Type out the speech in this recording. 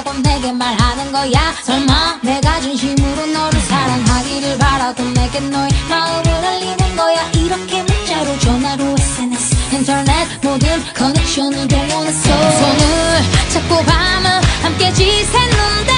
있다고 내게 말하는 거야. 설마 내가 진심으로 너를 사랑하기를 바라도 내게 너의 마음을 알리는 거야. 이렇게 문자로 전화로 SNS 인터넷 모든 커넥션을 동원했어. 손을 잡고 밤을 함께 지샜는데